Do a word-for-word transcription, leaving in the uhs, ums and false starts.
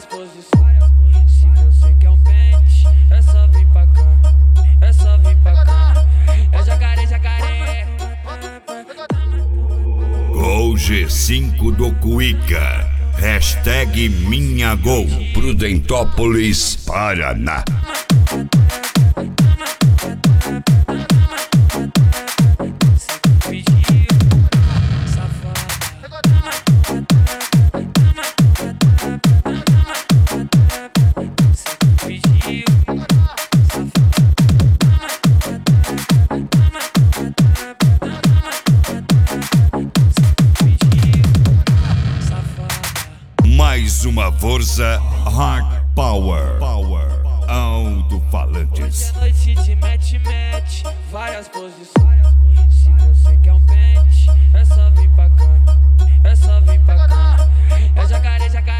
posições. Se você quer um pente, é só vir pra cá, é só vir pra cá. É jacaré, jacaré. Gol G cinco do Cuica. Hashtag minha gol. Prudentópolis, Paraná. Mais uma força Hard Power. Power. Alto-falantes. Noite de match-match, várias posições. Se você quer um pente, é só vir pra cá, é só vir pra cá. É jacaré, jacaré.